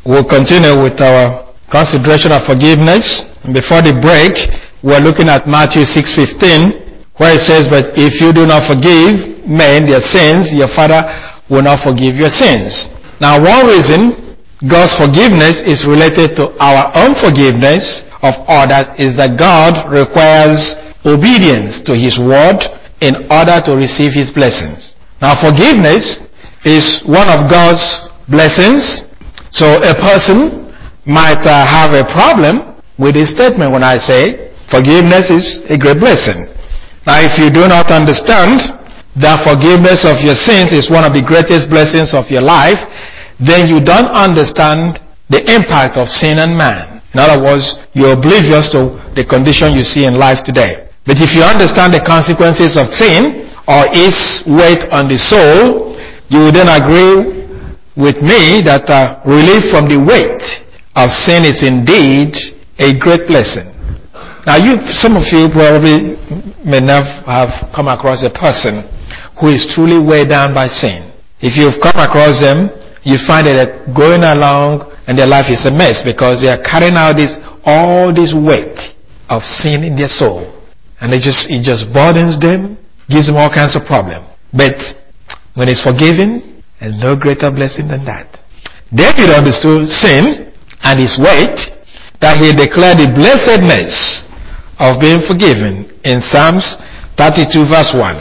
We'll continue with our consideration of forgiveness. And before the break, we're looking at Matthew 6:15, where it says, "But if you do not forgive men their sins, your Father will not forgive your sins." Now, one reason God's forgiveness is related to our unforgiveness of others is that God requires obedience to His word in order to receive His blessings. Now, forgiveness is one of God's blessings. So a person might have a problem with this statement when I say forgiveness is a great blessing. Now, if you do not understand that forgiveness of your sins is one of the greatest blessings of your life, then you don't understand the impact of sin on man. In other words, you're oblivious to the condition you see in life today. But if you understand the consequences of sin or its weight on the soul, you will then agree with me that relief from the weight of sin is indeed a great blessing. Now, some of you probably may not have come across a person who is truly weighed down by sin. If you've come across them, you find that they're going along and their life is a mess because they are carrying out all this weight of sin in their soul. And it just burdens them, gives them all kinds of problems. But when it's forgiven, there's no greater blessing than that. David understood sin and its weight, that he declared the blessedness of being forgiven in Psalms 32 verse 1.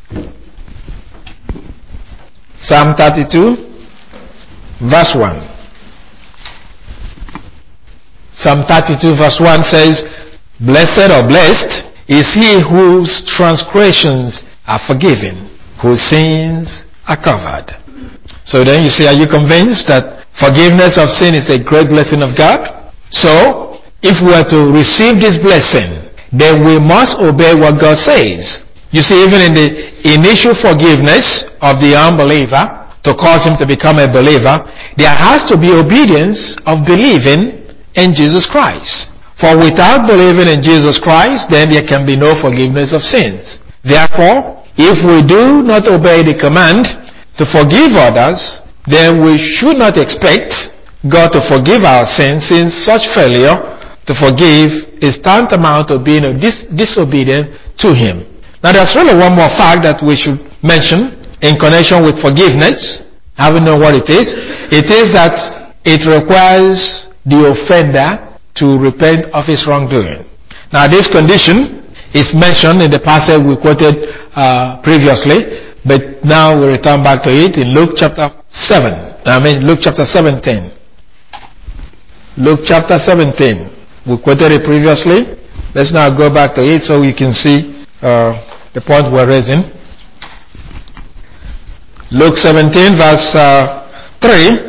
Psalm 32 verse 1. Psalm 32 verse 1 says, "Blessed or blessed is he whose transgressions are forgiven, whose sins are covered." So then you say, are you convinced that forgiveness of sin is a great blessing of God? So, if we are to receive this blessing, then we must obey what God says. You see, even in the initial forgiveness of the unbeliever, to cause him to become a believer, there has to be obedience of believing in Jesus Christ. For without believing in Jesus Christ, then there can be no forgiveness of sins. Therefore, if we do not obey the command to forgive others, then we should not expect God to forgive our sins, since such failure to forgive is tantamount to being disobedient to Him. Now, there's really one more fact that we should mention in connection with forgiveness. Having known what it is that it requires the offender to repent of his wrongdoing. Now, this condition is mentioned in the passage we quoted previously, but now we return back to it in Luke chapter 17. Luke chapter 17. We quoted it previously. Let's now go back to it so you can see the point we're raising. Luke 17 verse 3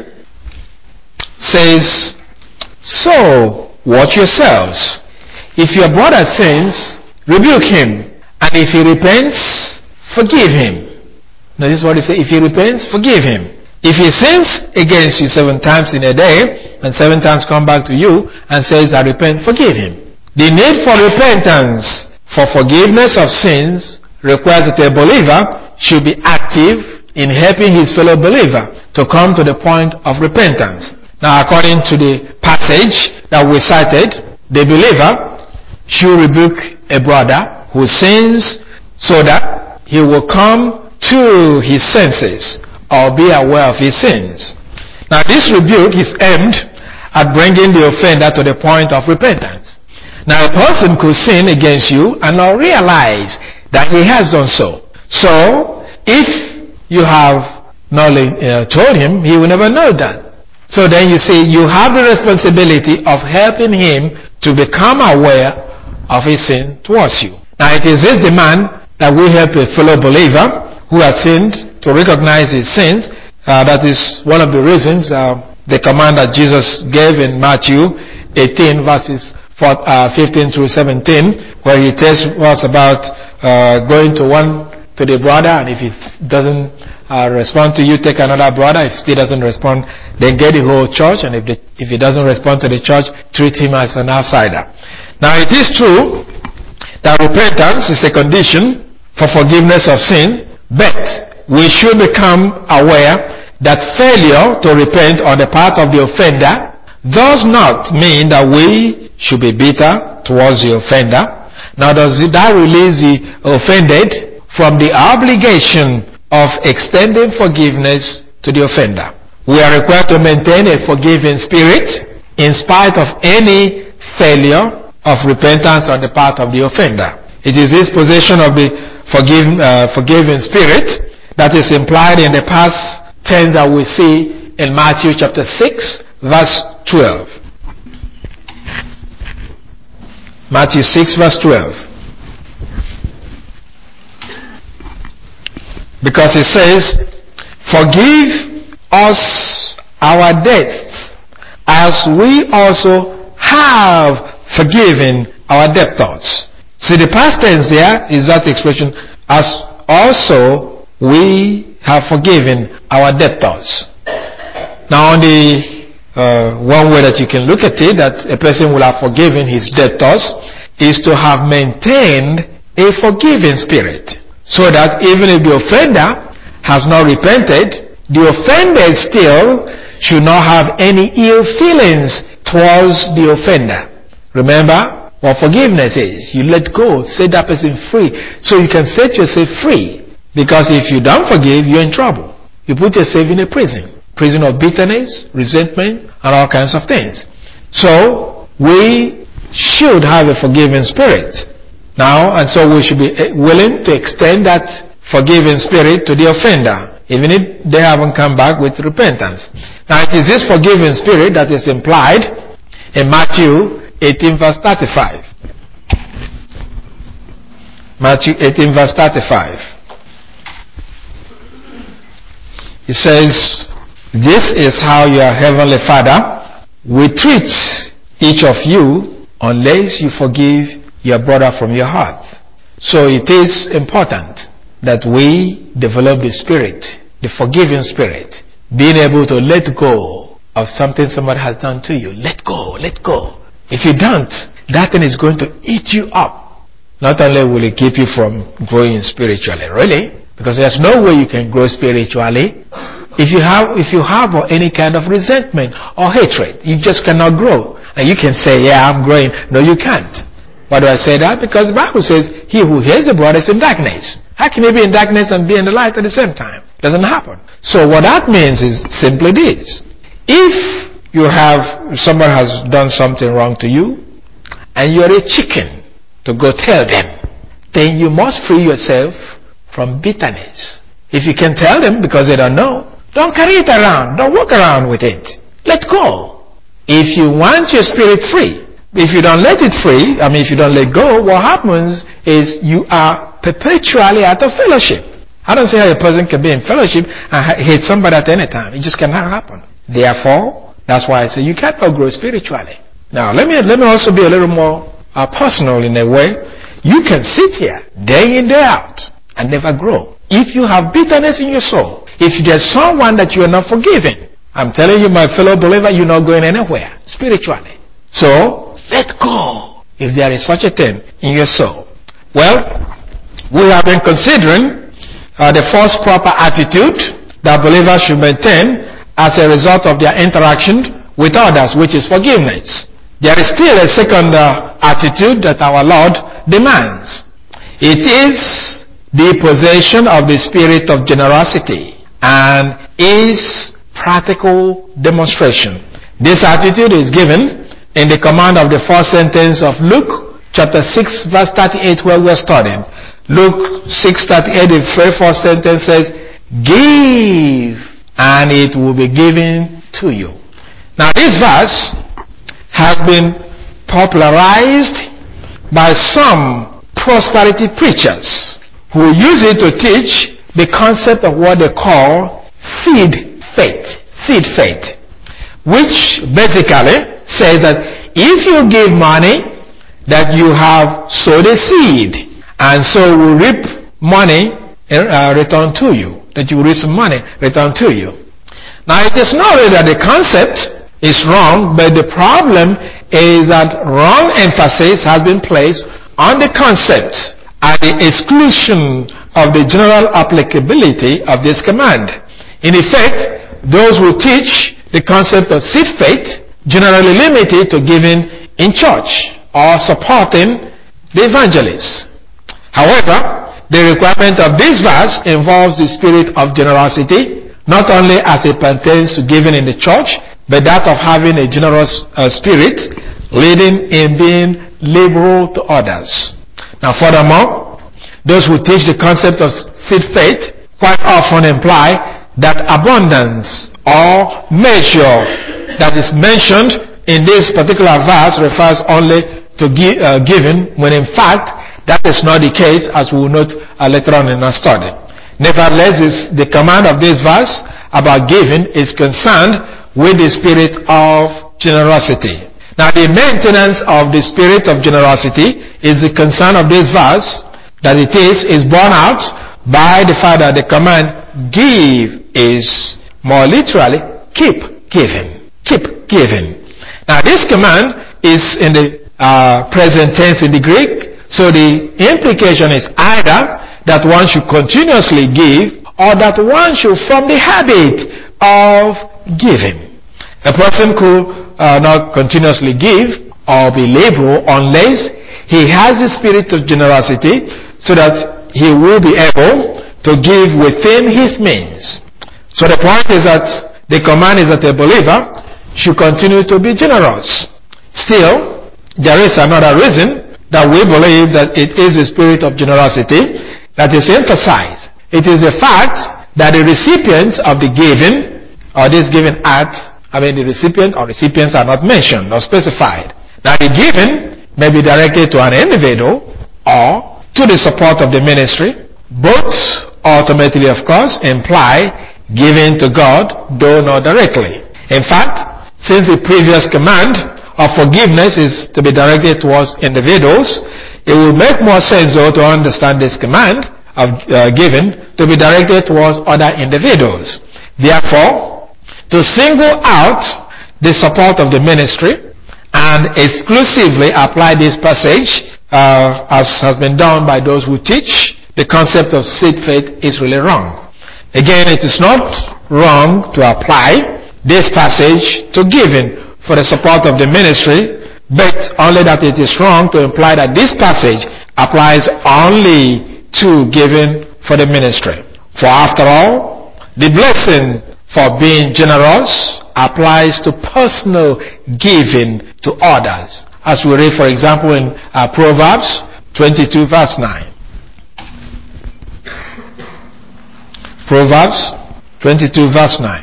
says, "So, watch yourselves. If your brother sins, rebuke him. And if he repents, forgive him." Now this is what he says. If he repents, forgive him. If he sins against you 7 times in a day, and 7 times come back to you and says, "I repent," forgive him. The need for repentance for forgiveness of sins requires that a believer should be active in helping his fellow believer to come to the point of repentance. Now, according to the passage that we cited, the believer should rebuke a brother who sins so that he will come to his senses or be aware of his sins. Now, this rebuke is aimed at bringing the offender to the point of repentance. Now, a person could sin against you and not realize that he has done so. So, if you have not told him, he will never know that. So then you see, you have the responsibility of helping him to become aware of his sin towards you. Now, it is this demand that we help a fellow believer who has sinned to recognize his sins. That is one of the reasons the command that Jesus gave in Matthew 18 verses 15 through 17, where he tells us about going to the brother, and if he doesn't respond to you, take another brother. If he still doesn't respond, then get the whole church, and if he doesn't respond to the church, treat him as an outsider. Now, it is true that repentance is a condition for forgiveness of sin, but we should become aware that failure to repent on the part of the offender does not mean that we should be bitter towards the offender. Now does that release the offended from the obligation of extending forgiveness to the offender? We are required to maintain a forgiving spirit in spite of any failure of repentance on the part of the offender. It is this possession of the forgiving spirit that is implied in the past tense that we see in Matthew chapter 6 verse 12. Matthew 6 verse 12. Because it says, forgive us our debts as we also have forgiven our debtors. See, the past tense there is that expression, as also we have forgiven our debtors. Now on the one way that you can look at it, that a person will have forgiven his debtors, is to have maintained a forgiving spirit. So that even if the offender has not repented, the offended still should not have any ill feelings towards the offender. Remember what forgiveness is. You let go, set that person free, so you can set yourself free. Because if you don't forgive, you're in trouble. You put yourself in a prison of bitterness, resentment, and all kinds of things. So we should have a forgiving spirit now, and so we should be willing to extend that forgiving spirit to the offender, even if they haven't come back with repentance. Now it is this forgiving spirit that is implied in Matthew 18 verse 35. Matthew 18 verse 35. It says, this is how your heavenly Father will treat each of you unless you forgive your brother from your heart. So it is important that we develop the spirit, the forgiving spirit, being able to let go of something somebody has done to you. Let go, let go. If you don't, that thing is going to eat you up. Not only will it keep you from growing spiritually, really, because there's no way you can grow spiritually if you have any kind of resentment or hatred. You just cannot grow. And you can say, yeah, I'm growing. No, you can't. Why do I say that? Because the Bible says, he who hates a brother is in darkness. How can he be in darkness and be in the light at the same time? It doesn't happen. So what that means is simply this. If somebody has done something wrong to you, and you're a chicken to go tell them, then you must free yourself from bitterness. If you can tell them because they don't know, don't carry it around. Don't walk around with it. Let go. If you want your spirit free, if you don't let it free, if you don't let go, what happens is you are perpetually out of fellowship. I don't see how a person can be in fellowship and hate somebody at any time. It just cannot happen. Therefore, that's why I say you cannot grow spiritually. Now, let me also be a little more personal in a way. You can sit here day in, day out and never grow. If you have bitterness in your soul, if there's someone that you are not forgiving, I'm telling you, my fellow believer, you're not going anywhere spiritually. So, let go if there is such a thing in your soul. Well, we have been considering the first proper attitude that believers should maintain as a result of their interaction with others, which is forgiveness. There is still a second attitude that our Lord demands. It is the possession of the spirit of generosity and is practical demonstration. This attitude is given in the command of the first sentence of Luke chapter 6 verse 38 where we are studying. Luke 6:38, the very first sentence says, give and it will be given to you. Now this verse has been popularized by some prosperity preachers who use it to teach the concept of what they call seed faith, which basically says that if you give money, that you have sowed a seed, and so will reap money return to you, that you will reap some money return to you. Now it is not really that the concept is wrong, but the problem is that wrong emphasis has been placed on the concept at the exclusion of the general applicability of this command. In effect, those who teach the concept of seed faith generally limited to giving in church or supporting the evangelist. However, the requirement of this verse involves the spirit of generosity, not only as it pertains to giving in the church, but that of having a generous spirit, leading in being liberal to others. Now furthermore, those who teach the concept of seed faith quite often imply that abundance or measure that is mentioned in this particular verse refers only to giving, when in fact that is not the case, as we will note later on in our study. Nevertheless, the command of this verse about giving is concerned with the spirit of generosity. Now, the maintenance of the spirit of generosity is the concern of this verse, that it is borne out by the fact that the command give is more literally keep giving. Keep giving. Now, this command is in the present tense in the Greek, so the implication is either that one should continuously give or that one should form the habit of giving. A person could not continuously give or be liberal unless he has the spirit of generosity, so that he will be able to give within his means. So the point is that the command is that a believer should continue to be generous. Still, there is another reason that we believe that it is the spirit of generosity that is emphasized. It is the fact that the recipients of the giving, or this giving act, the recipient or recipients are not mentioned or specified. Now the giving may be directed to an individual or to the support of the ministry. Both ultimately, of course, imply giving to God, though not directly. In fact, since the previous command of forgiveness is to be directed towards individuals, it will make more sense though to understand this command of giving to be directed towards other individuals. Therefore, to single out the support of the ministry and exclusively apply this passage, as has been done by those who teach the concept of seed faith, is really wrong. Again, it is not wrong to apply this passage to giving for the support of the ministry, but only that it is wrong to imply that this passage applies only to giving for the ministry. For after all, the blessing for being generous applies to personal giving to others, as we read, for example, in Proverbs 22 verse 9. Proverbs 22 verse 9.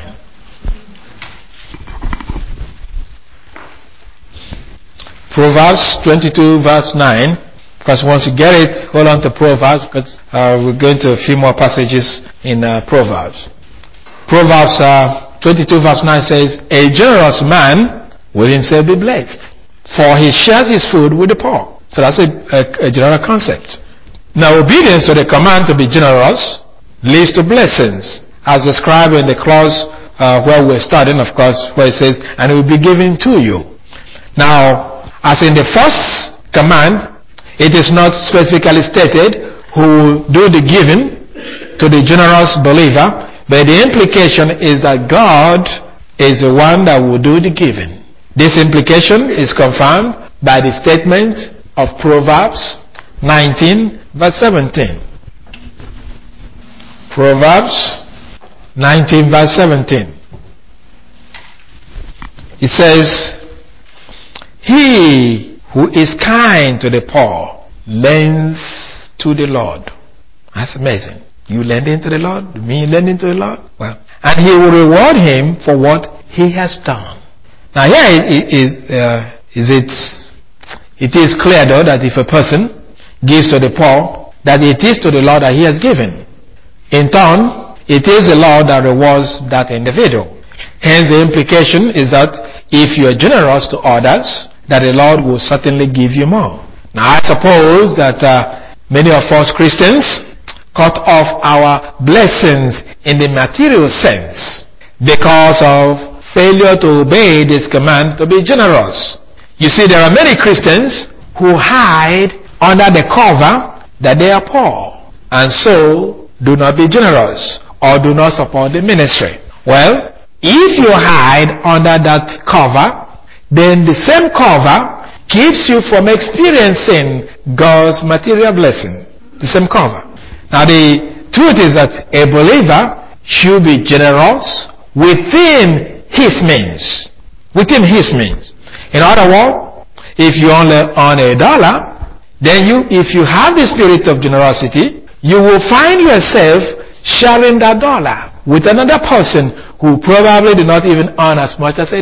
Proverbs 22 verse 9. Because once you get it, hold on to Proverbs, because we're going to a few more passages in Proverbs. Proverbs 22 verse 9 says, "A generous man will himself be blessed, for he shares his food with the poor." So that's a general concept. Now, obedience to the command to be generous leads to blessings, as described in the clause where we're studying, of course, where it says, "And it will be given to you." Now, as in the first command, it is not specifically stated who will do the giving to the generous believer, but the implication is that God is the one that will do the giving. This implication is confirmed by the statement of Proverbs 19 verse 17. Proverbs 19 verse 17. It says, "He who is kind to the poor lends to the Lord." That's amazing. You lending to the Lord? Me lending to the Lord? Well, and he will reward him for what he has done. Now here it is clear though that if a person gives to the poor, that it is to the Lord that he has given. In turn, it is the Lord that rewards that individual. Hence the implication is that if you are generous to others, that the Lord will certainly give you more. Now I suppose that many of us Christians cut off our blessings in the material sense because of failure to obey this command to be generous. You see, there are many Christians who hide under the cover that they are poor, and so do not be generous or do not support the ministry. Well, if you hide under that cover, then the same cover keeps you from experiencing God's material blessing. The same cover. Now the truth is that a believer should be generous within his means. Within his means. In other words, if you only earn $1, then if you have the spirit of generosity, you will find yourself sharing that dollar with another person who probably did not even earn as much as $1.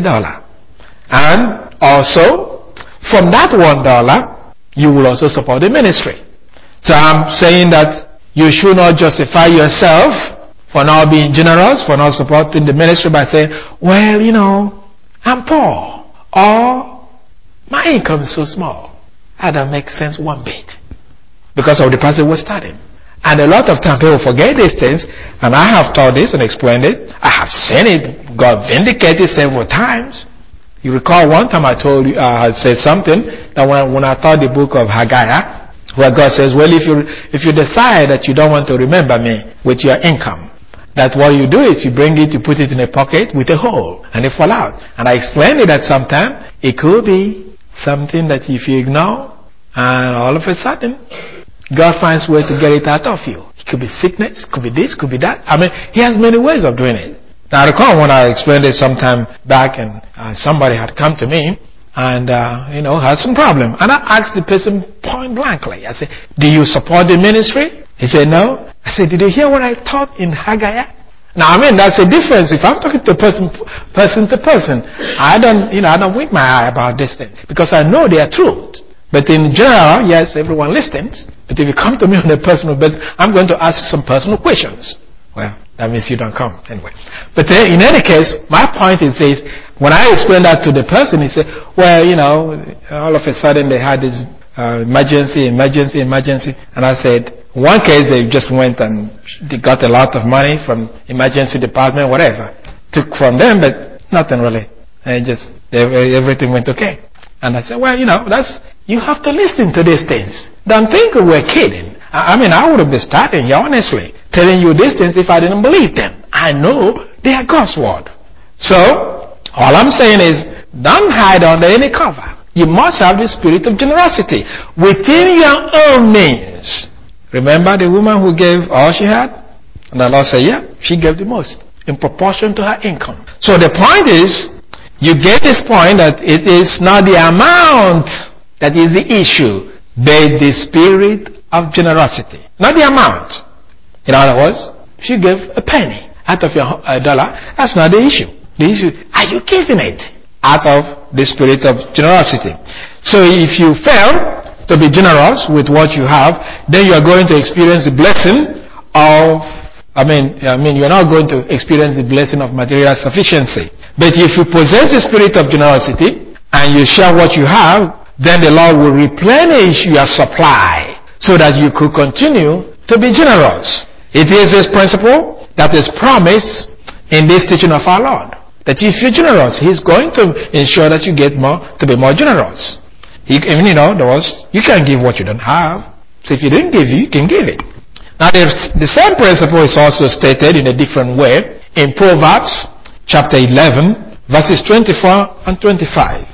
And also, from that $1, you will also support the ministry. So I'm saying that you should not justify yourself for not being generous, for not supporting the ministry by saying, well, I'm poor, or my income is so small. That doesn't make sense one bit. Because of the person we're starting. And a lot of times people forget these things, and I have taught this and explained it. I have seen it. God vindicated several times. You recall one time I told you, I said something, that when I taught the book of Haggai, where God says, well, if you decide that you don't want to remember me with your income, that what you do is you bring it, you put it in a pocket with a hole, and it fall out. And I explained it that sometime it could be something that if you ignore, and all of a sudden, God finds a way to get it out of you. It could be sickness, could be this, could be that. I mean, He has many ways of doing it. Now I recall when I explained it sometime back, and somebody had come to me, and had some problem. And I asked the person point blankly. I said, do you support the ministry? He said, no. I said, did you hear what I taught in Haggai? Now, that's a difference. If I'm talking to person to person, I don't wink my eye about this thing, because I know they are truth. But in general, yes, everyone listens. But if you come to me on a personal basis, I'm going to ask you some personal questions. Well, that means you don't come anyway. But in any case, my point is this: when I explained that to the person, he said, well, all of a sudden they had this emergency. And I said, one case they just went and they got a lot of money from emergency department, whatever. Took from them, but nothing really. And everything went okay. And I said, well, you have to listen to these things. Don't think we're kidding. I would have been starting here, honestly, telling you these things if I didn't believe them. I know they are God's word. So, all I'm saying is, don't hide under any cover. You must have the spirit of generosity within your own means. Remember the woman who gave all she had? And the Lord said, yeah, she gave the most in proportion to her income. So the point is, you get this point that it is not the amount that is the issue, but the spirit of generosity. Not the amount. In other words, if you give a penny out of your $1, that's not the issue. The issue, are you giving it out of the spirit of generosity? So if you fail to be generous with what you have, then you are going to experience the blessing of, you're not going to experience the blessing of material sufficiency. But if you possess the spirit of generosity and you share what you have, then the Lord will replenish your supply so that you could continue to be generous. It is this principle that is promised in this teaching of our Lord. That if you're generous, He's going to ensure that you get more, to be more generous. You can't give what you don't have. So if you didn't give, you can give it. Now the same principle is also stated in a different way in Proverbs chapter 11, verses 24 and 25.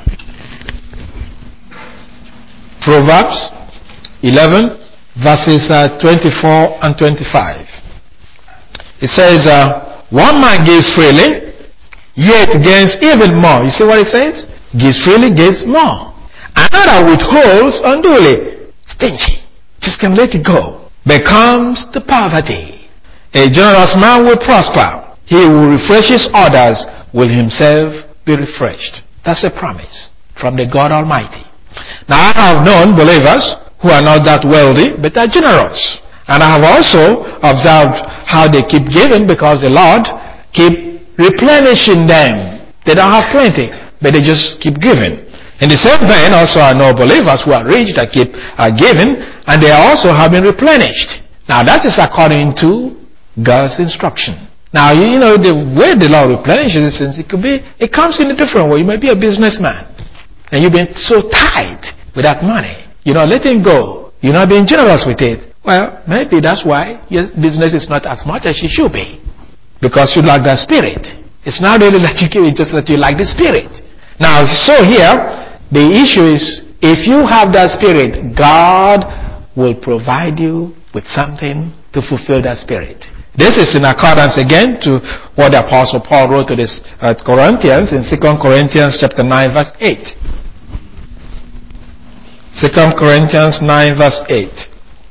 Proverbs 11, verses 24 and 25. It says, one man gives freely, yet gains even more. You see what it says? Gives freely, gains more. Another withholds unduly, stingy, just can let it go, becomes the poverty. A generous man will prosper. He who refreshes others will himself be refreshed. That's a promise from the God Almighty. Now I have known believers who are not that wealthy, but are generous. And I have also observed how they keep giving because the Lord keep replenishing them. They don't have plenty, but they just keep giving. In the same vein, also I know believers who are rich that keep giving, and they also have been replenished. Now that is according to God's instruction. Now, the way the Lord replenishes things, it comes in a different way. You may be a businessman, and you've been so tight with that money. You're not letting go. You're not being generous with it. Well, maybe that's why your business is not as much as it should be. Because you lack that spirit. It's not really that you give it, just that you lack the spirit. Now, so here, the issue is, if you have that spirit, God will provide you with something to fulfill that spirit. This is in accordance again to what the Apostle Paul wrote to this Corinthians in 2 Corinthians chapter 9 verse 8. 2 Corinthians 9 verse 8.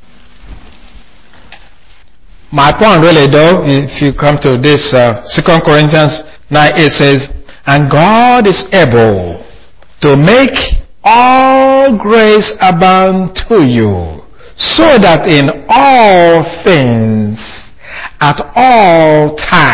My point really though, if you come to this 2 Corinthians 9 8 says, and God is able to make all grace abound to you, so that in all things, at all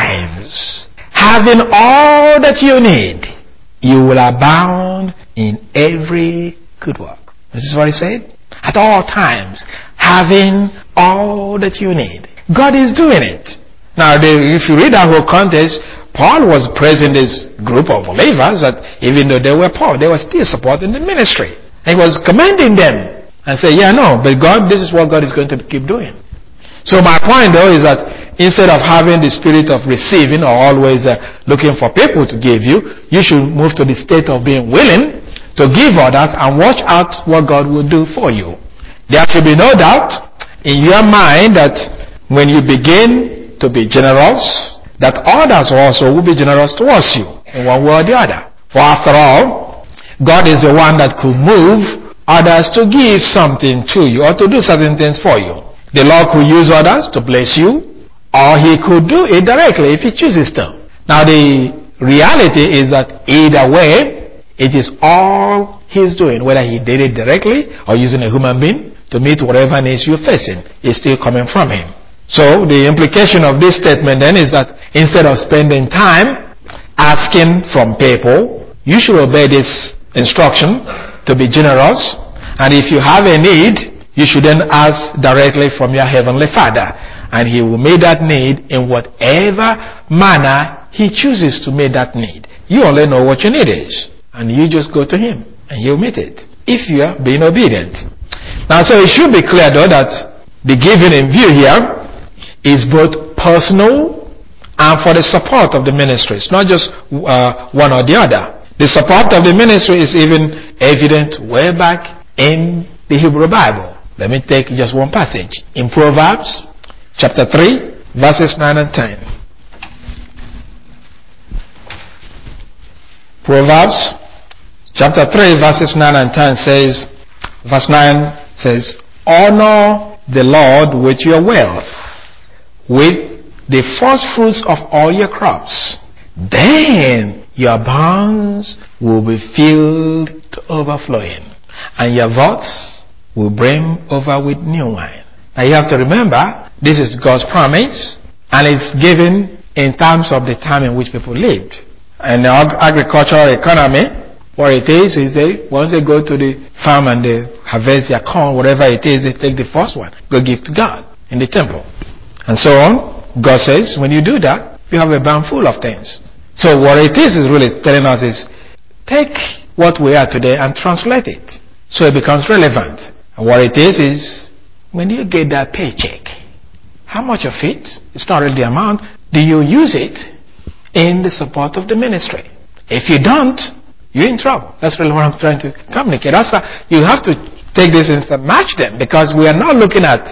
times, having all that you need, you will abound in every good work. This is what he said. At all times, having all that you need. God is doing it. Now, if you read that whole context, Paul was praising this group of believers that even though they were poor, they were still supporting the ministry. And he was commending them and say, yeah, no, but God, this is what God is going to keep doing. So my point though is that instead of having the spirit of receiving or always looking for people to give you, you should move to the state of being willing to give others and watch out what God will do for you. There should be no doubt in your mind that when you begin to be generous, that others also will be generous towards you in one way or the other. For after all, God is the one that could move others to give something to you or to do certain things for you. The Lord could use others to bless you, or He could do it directly if He chooses to. Now the reality is that either way, it is all He's doing, whether He did it directly or using a human being to meet whatever needs you're facing, is still coming from Him. So the implication of this statement then is that instead of spending time asking from people, you should obey this instruction to be generous. And if you have a need, you should then ask directly from your Heavenly Father. And He will meet that need in whatever manner He chooses to meet that need. You only know what your need is. And you just go to Him and He'll meet it. If you are being obedient. Now, so it should be clear though that the giving in view here is both personal and for the support of the ministry. It's not just one or the other. The support of the ministry is even evident way back in the Hebrew Bible. Let me take just one passage. In Proverbs chapter 3 verses 9 and 10. Proverbs chapter 3 verses 9 and 10 says, verse 9 says, honor the Lord with your wealth, with the first fruits of all your crops. Then your barns will be filled to overflowing, and your vaults will brim over with new wine. Now you have to remember, this is God's promise, and it's given in terms of the time in which people lived. And the agricultural economy, what it is they, once they go to the farm and they harvest their corn, whatever it is, they take the first one, go give to God in the temple. And so on. God says, when you do that, you have a barn full of things. So what it is really telling us is, take what we are today and translate it, so it becomes relevant. And what it is, when you get that paycheck, how much of it, it's not really the amount, do you use it in the support of the ministry? If you don't, you're in trouble. That's really what I'm trying to communicate. That's you have to take this and match them, because we are not looking at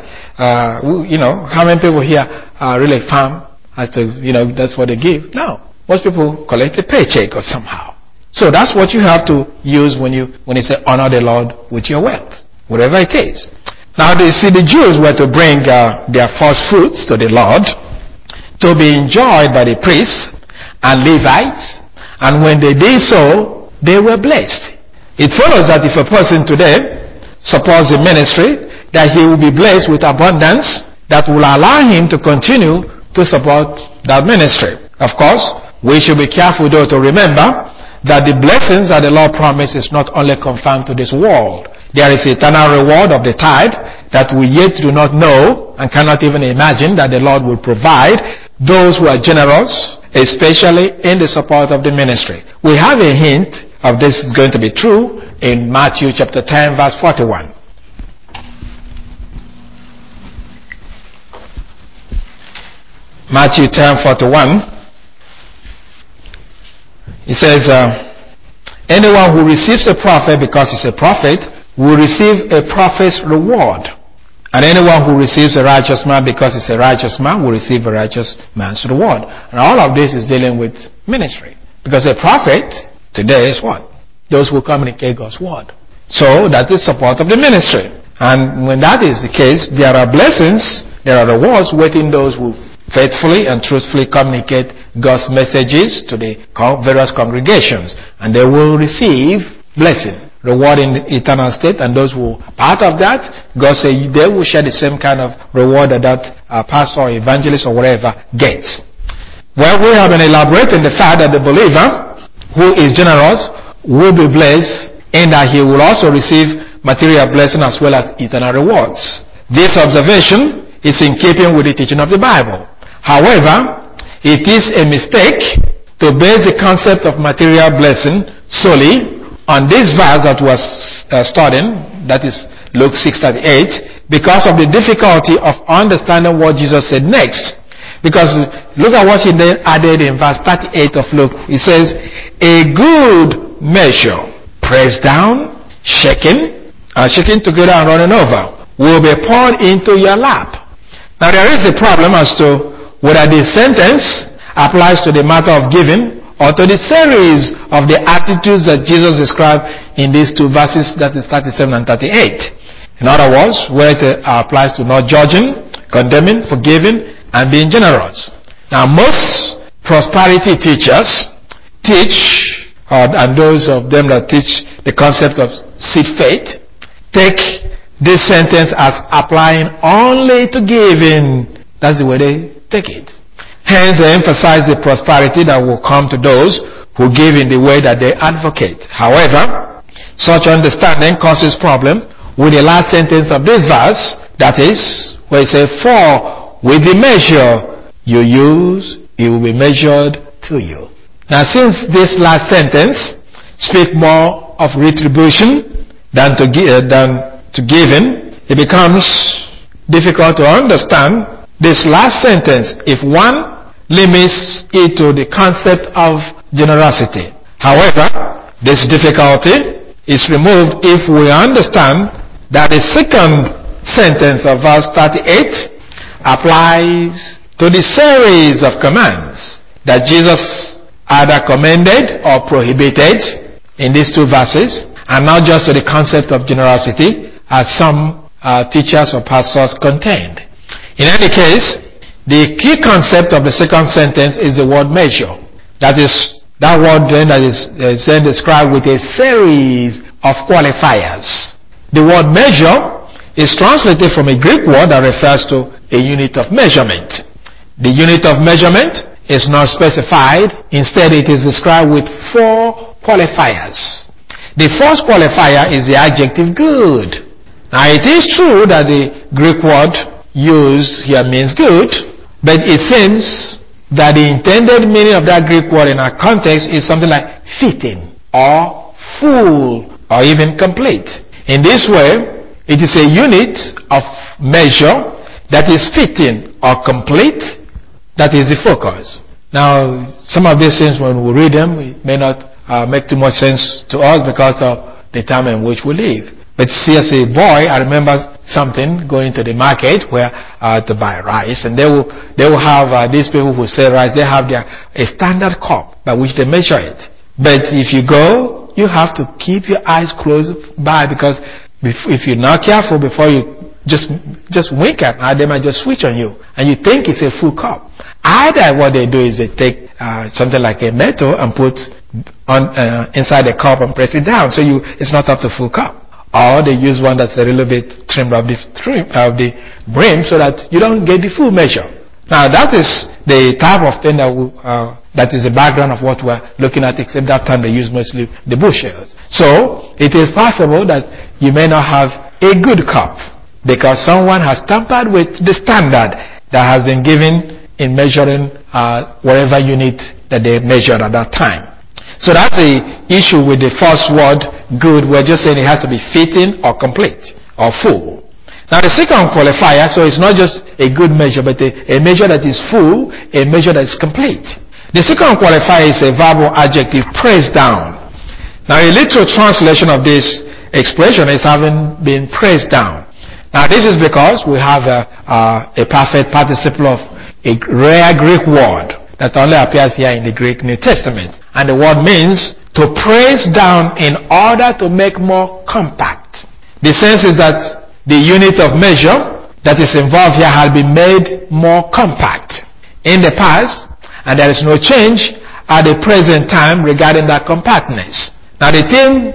how many people here are really farm as to, that's what they give. No. Most people collect a paycheck or somehow. So that's what you have to use when you say honor the Lord with your wealth, whatever it is. Now you see, the Jews were to bring their first fruits to the Lord to be enjoyed by the priests and Levites, and when they did so, they were blessed. It follows that if a person today supports the ministry, that he will be blessed with abundance that will allow him to continue to support that ministry. Of course, we should be careful though to remember that the blessings that the Lord promised is not only confined to this world. There is eternal reward of the tithe that we yet do not know and cannot even imagine that the Lord will provide those who are generous, especially in the support of the ministry. We have a hint of this is going to be true in Matthew chapter 10 verse 41. Matthew 10:41. It says, Anyone who receives a prophet because he's a prophet will receive a prophet's reward. And anyone who receives a righteous man because he's a righteous man will receive a righteous man's reward. And all of this is dealing with ministry. Because a prophet today is what? Those who communicate God's word. So that is support of the ministry. And when that is the case, there are blessings, there are rewards waiting those who faithfully and truthfully communicate God's messages to the various congregations. And they will receive blessing, reward in the eternal state. And those who are part of that, God says they will share the same kind of reward that pastor or evangelist or whatever gets. Well, we have been elaborating the fact that the believer who is generous will be blessed in that he will also receive material blessing as well as eternal rewards. This observation is in keeping with the teaching of the Bible. However, it is a mistake to base the concept of material blessing solely on this verse that was studying, that is Luke 6:38, because of the difficulty of understanding what Jesus said next. Because look at what he then added in verse 38 of Luke. He says, a good measure, pressed down, shaken together and running over, will be poured into your lap. Now there is a problem as to whether this sentence applies to the matter of giving or to the series of the attitudes that Jesus described in these two verses, that is 37 and 38. In other words, where it applies to not judging, condemning, forgiving, and being generous. Now most prosperity teachers teach, and those of them that teach the concept of seed faith, take this sentence as applying only to giving. That's the way they take it. Hence they emphasize the prosperity that will come to those who give in the way that they advocate. However, such understanding causes problem with the last sentence of this verse, that is, where it says, for with the measure you use, it will be measured to you. Now since this last sentence speaks more of retribution than to giving, it becomes difficult to understand this last sentence if one limits it to the concept of generosity. However, this difficulty is removed if we understand that the second sentence of verse 38 applies to the series of commands that Jesus either commended or prohibited in these two verses, and not just to the concept of generosity as some teachers or pastors contend. In any case, the key concept of the second sentence is the word measure. That is, that word then that is then described with a series of qualifiers. The word measure is translated from a Greek word that refers to a unit of measurement. The unit of measurement is not specified. Instead, it is described with 4 qualifiers. The first qualifier is the adjective good. Now, it is true that the Greek word used here means good, but it seems that the intended meaning of that Greek word in our context is something like fitting or full or even complete. In this way, it is a unit of measure that is fitting or complete, that is the focus. Now, some of these things when we read them, it may not make too much sense to us because of the time in which we live. But see, as a boy, I remember something going to the market where to buy rice, and they will have these people who sell rice. They have a standard cup by which they measure it. But if you go, you have to keep your eyes closed by, because if you're not careful, before you just wink at them, they might just switch on you, and you think it's a full cup. Either what they do is they take something like a metal and put on inside the cup and press it down, so it's not up to full cup. Or they use one that's a little bit trimmed of the brim so that you don't get the full measure. Now that is the type of thing that is the background of what we're looking at, except that time they use mostly the bushels. So it is possible that you may not have a good cup because someone has tampered with the standard that has been given in measuring whatever unit that they measured at that time. So that's the issue with the first word, good. We're just saying it has to be fitting or complete or full. Now the second qualifier, so it's not just a good measure, but a measure that is full, a measure that is complete. The second qualifier is a verbal adjective, pressed down. Now a literal translation of this expression is having been pressed down. Now this is because we have a perfect participle of a rare Greek word that only appears here in the Greek New Testament. And the word means to press down in order to make more compact. The sense is that the unit of measure that is involved here has been made more compact in the past, and there is no change at the present time regarding that compactness. Now the thing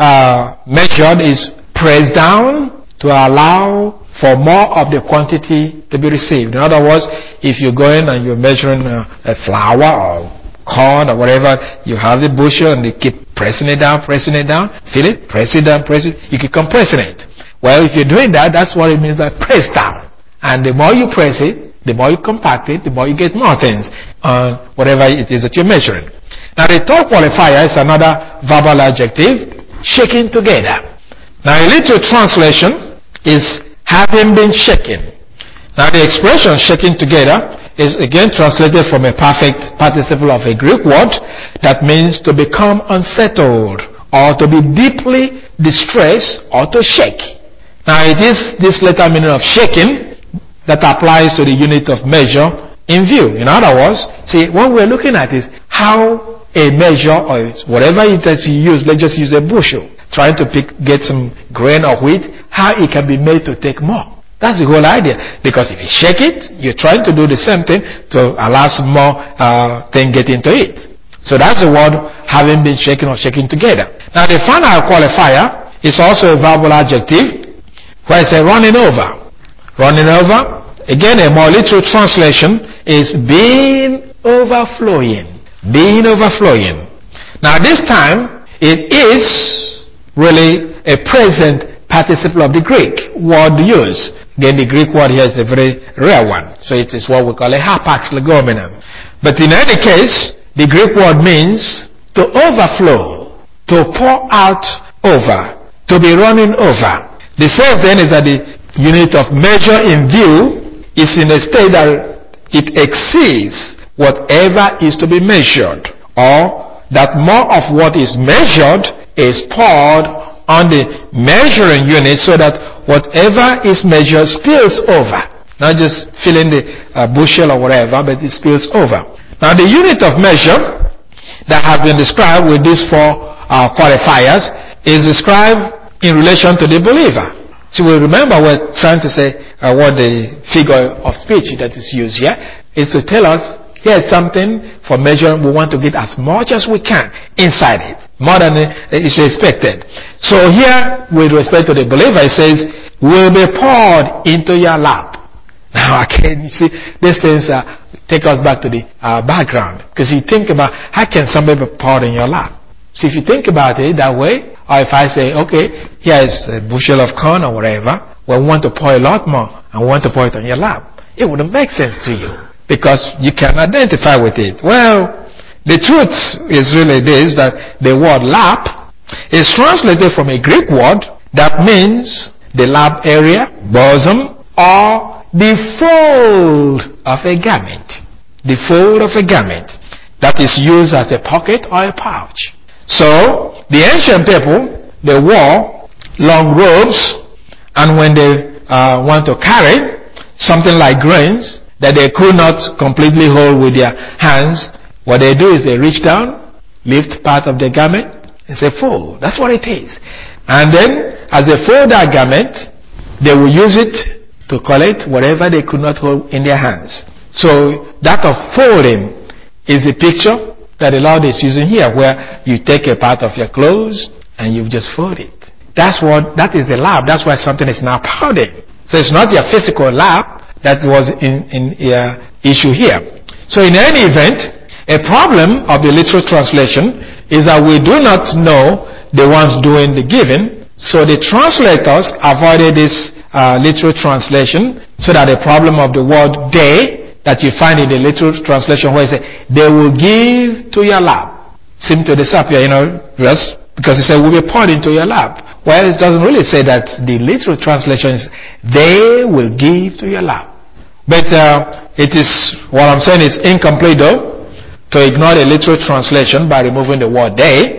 measured is pressed down to allow for more of the quantity to be received. In other words, if you're going and you're measuring a flour or corn or whatever, you have the bushel and you keep pressing it down, feel it, press it down, press it, you keep compressing it. Well, if you're doing that, that's what it means by press down. And the more you press it, the more you compact it, the more you get more things on whatever it is that you're measuring. Now the third qualifier is another verbal adjective, shaking together. Now a literal translation is having been shaken. Now the expression shaking together is again translated from a perfect participle of a Greek word that means to become unsettled or to be deeply distressed or to shake. Now it is this latter meaning of shaking that applies to the unit of measure in view. In other words, see, what we're looking at is how a measure or whatever it is you use, let's just use a bushel, trying to get some grain or wheat, how it can be made to take more. That's the whole idea. Because if you shake it, you're trying to do the same thing to allow some more thing get into it. So that's the word having been shaken or shaking together. Now the final qualifier is also a verbal adjective where it's a running over. Running over, again a more literal translation is being overflowing. Being overflowing. Now this time, it is really a present participle of the Greek word used. Again, the Greek word here is a very rare one. So it is what we call a hapax legomenon. But in any case, the Greek word means to overflow, to pour out over, to be running over. The sense then is that the unit of measure in view is in a state that it exceeds whatever is to be measured, or that more of what is measured is poured on the measuring unit so that whatever is measured spills over. Not just filling the bushel or whatever, but it spills over. Now the unit of measure that has been described with these four qualifiers is described in relation to the believer. So we remember we're trying to say what the figure of speech that is used here is to tell us here's something for measuring. We want to get as much as we can inside it, more than is expected. So here, with respect to the believer, it says, will be poured into your lap. Now again, you see, these things take us back to the background. Because you think about, how can somebody be poured in your lap? So if you think about it that way, or if I say, okay, here is a bushel of corn or whatever, well, we want to pour a lot more, and we want to pour it on your lap. It wouldn't make sense to you, because you can identify with it. Well, the truth is really this, that the word lap is translated from a Greek word that means the lap area, bosom, or the fold of a garment. The fold of a garment that is used as a pocket or a pouch. So, the ancient people, they wore long robes, and when they want to carry something like grains that they could not completely hold with their hands, what they do is they reach down, lift part of the garment, and say fold. That's what it is. And then, as they fold that garment, they will use it to collect whatever they could not hold in their hands. So, that of folding is a picture that the Lord is using here, where you take a part of your clothes and you just fold it. That is the lap. That's why something is now pouting. So it's not your physical lap that was in issue here. So in any event, a problem of the literal translation is that we do not know the ones doing the giving. So the translators avoided this literal translation so that the problem of the word they that you find in the literal translation where it says, they will give to your lap, seem to disappear, just because it said, will be poured into your lap. Well, it doesn't really say that. The literal translation is, they will give to your lap. But it is, what I'm saying is incomplete though, to ignore the literal translation by removing the word they.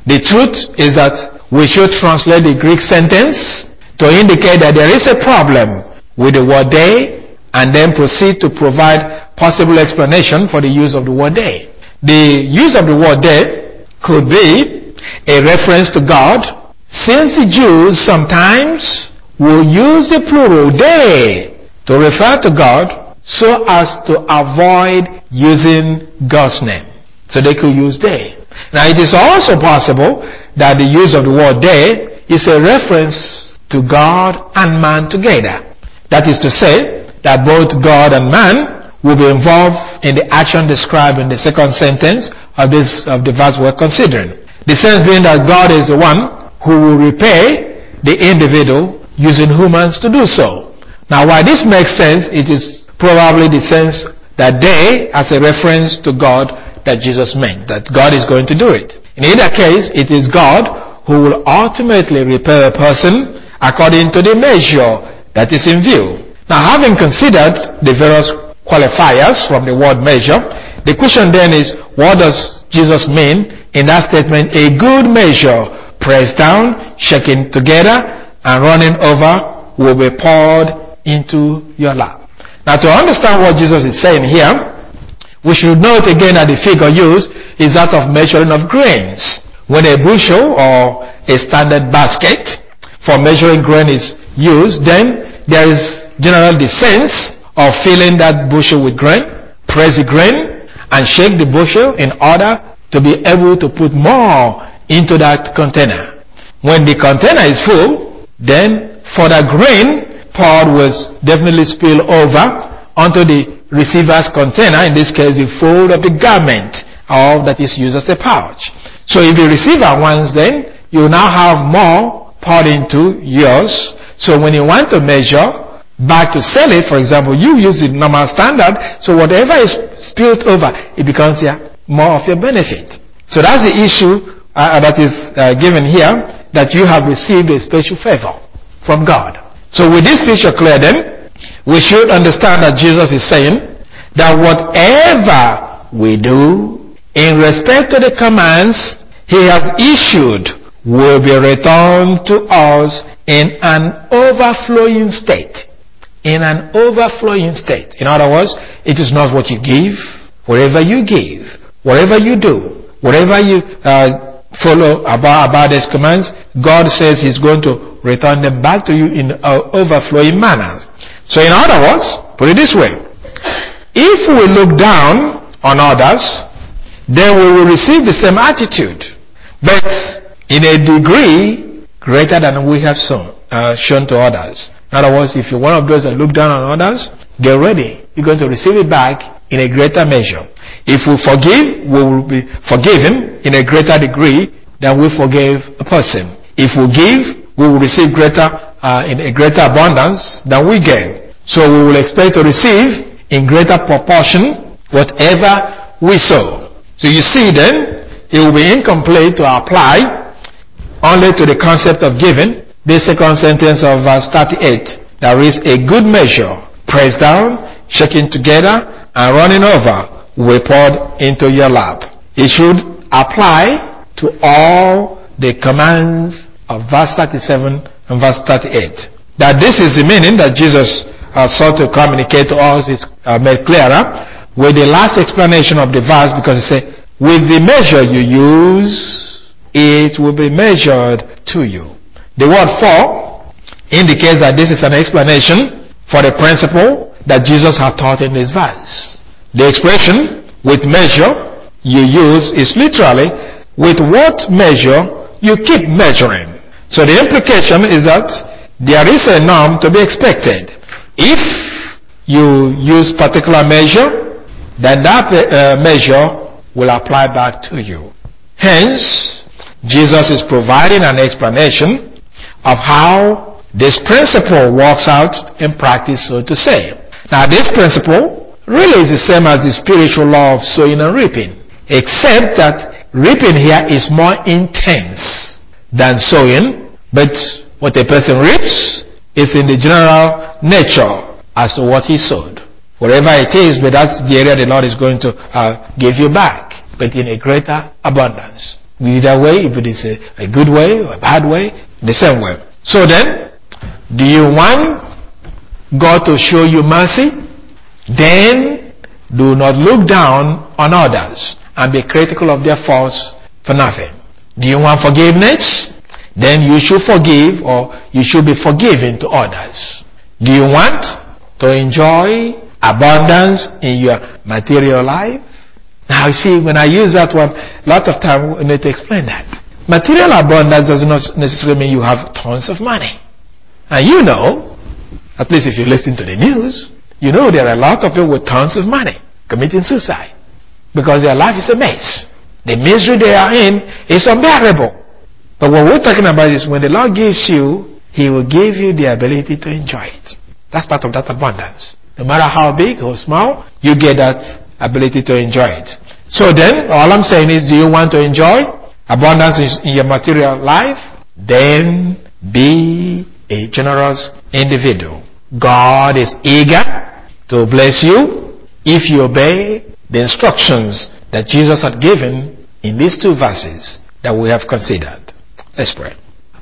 The truth is that we should translate the Greek sentence to indicate that there is a problem with the word day, and then proceed to provide possible explanation for the use of the word day. The use of the word day could be a reference to God, since the Jews sometimes will use the plural they to refer to God so as to avoid using God's name. So they could use they. Now it is also possible that the use of the word they is a reference to God and man together. That is to say that both God and man will be involved in the action described in the second sentence of the verse we're considering. The sense being that God is the one who will repay the individual using humans to do so. Now while this makes sense, it is probably the sense that they as a reference to God that Jesus meant, that God is going to do it. In either case, it is God who will ultimately repay a person according to the measure that is in view. Now having considered the various qualifiers from the word measure, the question then is, what does Jesus mean in that statement, a good measure, pressed down, shaken together, and running over, will be poured into your lap? Now to understand what Jesus is saying here, we should note again that the figure used is that of measuring of grains. When a bushel or a standard basket for measuring grain is used, then there is generally the sense of filling that bushel with grain, press the grain, and shake the bushel in order to be able to put more into that container. When the container is full, then further grain poured will definitely spill over onto the receiver's container, in this case the fold of the garment, or that is used as a pouch. So if the receiver wants, then you now have more poured into yours. So when you want to measure back to sell it, for example, you use the normal standard, so whatever is spilled over, it becomes more of your benefit. So that's the issue that is given here, that you have received a special favor from God. So with this picture clear then, we should understand that Jesus is saying that whatever we do in respect to the commands he has issued will be returned to us in an overflowing state. In an overflowing state. In other words, it is not what you give, whatever you give, whatever you do, whatever you follow about these commands, God says he's going to return them back to you in overflowing manners. So in other words, put it this way, if we look down on others, then we will receive the same attitude, but in a degree greater than we have shown to others. In other words, if you're one of those that look down on others, get ready. You're going to receive it back in a greater measure. If we forgive, we will be forgiven in a greater degree than we forgave a person. If we give, we will receive in a greater abundance than we gave. So we will expect to receive in greater proportion whatever we sow. So you see then, it will be incomplete to apply only to the concept of giving the second sentence of verse 38. There is a good measure, pressed down, shaken together, and running over, will be poured into your lap. It should apply to all the commands of verse 37 and verse 38. That this is the meaning that Jesus sought to communicate to us is made clearer with the last explanation of the verse, because he said, with the measure you use, it will be measured to you. The word for indicates that this is an explanation for the principle that Jesus had taught in this verse. The expression, with measure you use, is literally, with what measure you keep measuring. So the implication is that there is a norm to be expected. If you use particular measure, then that measure will apply back to you. Hence, Jesus is providing an explanation of how this principle works out in practice, so to say. Now this principle really is the same as the spiritual law of sowing and reaping, except that reaping here is more intense than sowing, but what a person reaps is in the general nature as to what he sowed. Whatever it is, but that's the area the Lord is going to give you back, but in a greater abundance. Either way, if it is a good way or a bad way, the same way. So then, do you want God to show you mercy? Then do not look down on others and be critical of their faults for nothing. Do you want forgiveness? Then you should forgive, or you should be forgiving to others. Do you want to enjoy abundance in your material life? Now you see, when I use that one, a lot of time we need to explain that. Material abundance does not necessarily mean you have tons of money. And you know, at least if you listen to the news, you know there are a lot of people with tons of money committing suicide because their life is a mess. The misery they are in is unbearable. But what we're talking about is when the Lord gives you, He will give you the ability to enjoy it. That's part of that abundance. No matter how big or small, you get that ability to enjoy it. So then, all I'm saying is, do you want to enjoy abundance in your material life? Then be a generous individual. God is eager to bless you if you obey the instructions that Jesus had given in these two verses that we have considered. Let's pray.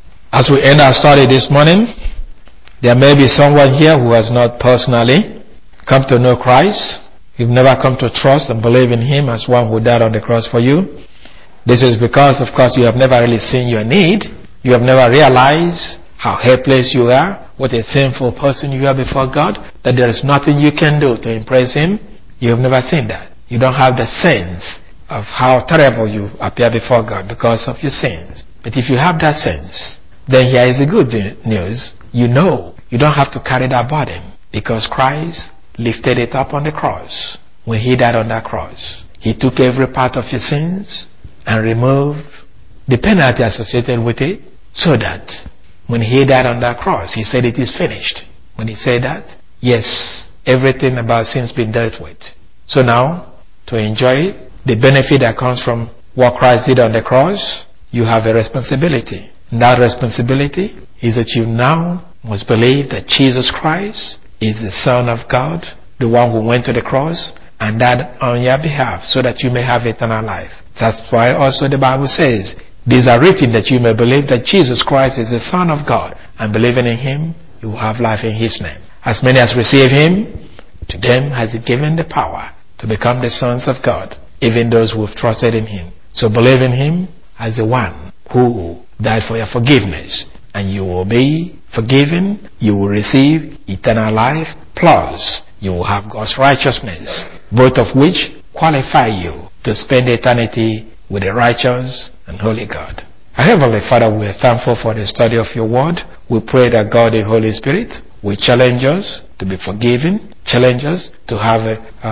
As we end our study this morning, there may be someone here who has not personally come to know Christ. You've never come to trust and believe in Him as one who died on the cross for you. This is because, of course, you have never really seen your need. You have never realized how helpless you are, what a sinful person you are before God, that there is nothing you can do to impress Him. You have never seen that. You don't have the sense of how terrible you appear before God because of your sins. But if you have that sense, then here is the good news. You know you don't have to carry that burden because Christ lifted it up on the cross. When He died on that cross, He took every part of your sins and removed the penalty associated with it, so that when He died on that cross, He said it is finished. When He said that, yes, everything about sin's been dealt with. So now, to enjoy the benefit that comes from what Christ did on the cross, you have a responsibility. And that responsibility is that you now must believe that Jesus Christ is the Son of God, the one who went to the cross and died on your behalf so that you may have eternal life. That's why also the Bible says, these are written that you may believe that Jesus Christ is the Son of God, and believing in Him, you will have life in His name. As many as receive Him, to them has He given the power to become the sons of God, even those who have trusted in Him. So believe in Him as the one who died for your forgiveness, and you will be forgiven, you will receive eternal life, plus you will have God's righteousness, both of which qualify you to spend eternity with a righteous and holy God. Our Heavenly Father, we are thankful for the study of your word. We pray that God, the Holy Spirit, will challenge us to be forgiving, challenge us to have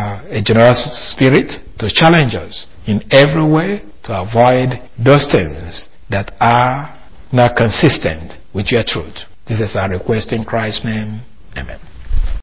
a generous spirit, to challenge us in every way to avoid those things that are not consistent with your truth. This is our request in Christ's name. Amen.